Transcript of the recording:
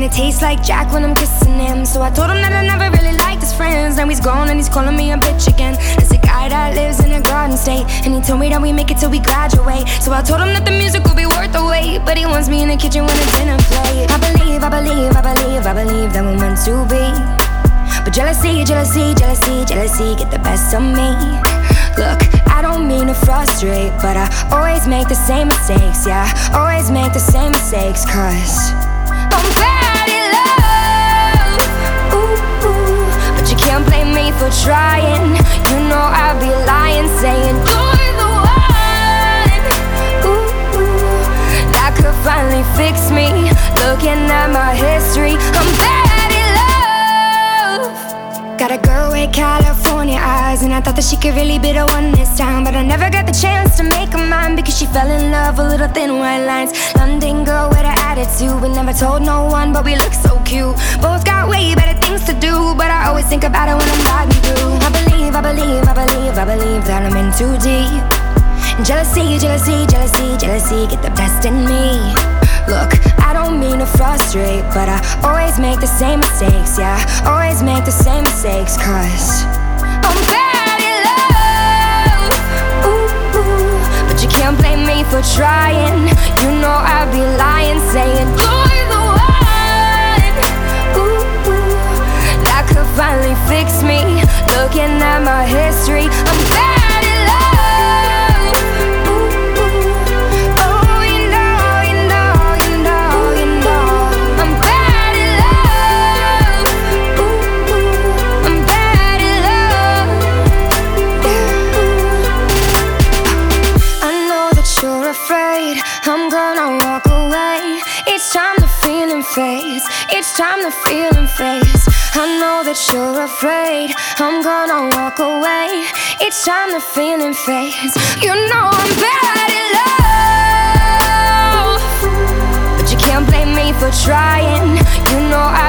it tastes like Jack when I'm kissing him. So I told him that I never really liked his friends. Now he's gone and he's calling me a bitch again. There's a guy that lives in a garden state, and he told me that we make it till we graduate. So I told him that the music will be worth the wait, but he wants me in the kitchen when the dinner plate. I believe that we're meant to be, but jealousy get the best of me. Look, I don't mean to frustrate, but I always make the same mistakes. Yeah, always make the same mistakes, 'cause I'm bad at love. Ooh, ooh. But you can't blame me for trying. You know I'd be lying, saying you're the one. Ooh, ooh. That could finally fix me. Looking at my history, I'm bad at love. Got a girl with California eyes, and I thought that she could really be the one this time, but I never got the chance to make her mine, because she fell in love with little thin white lines. London girl with an attitude, we never told no one, but we look so cute. Both got way better things to do, but I always think about it when I'm riding through. I believe that I'm in too deep. Jealousy get the best in me. Look, I don't mean to frustrate, but I always make the same mistakes. Yeah, always make the same mistakes, 'cause I'm bad at love. Ooh, ooh. But you can't blame me for trying. You know I'd be lying, saying you're the one. Ooh, ooh. That could finally fix me. Looking at my history, I'm bad at love. Ooh, ooh. Oh, you know, I'm bad at love. Ooh, ooh. I'm bad at love. Yeah. I know that you're afraid I'm gonna walk away. Each time the feeling fades, each time the feeling fades. I know that you're afraid I'm gonna walk away. Each time the feeling fades. You know I'm bad at love, but you can't blame me for trying. You know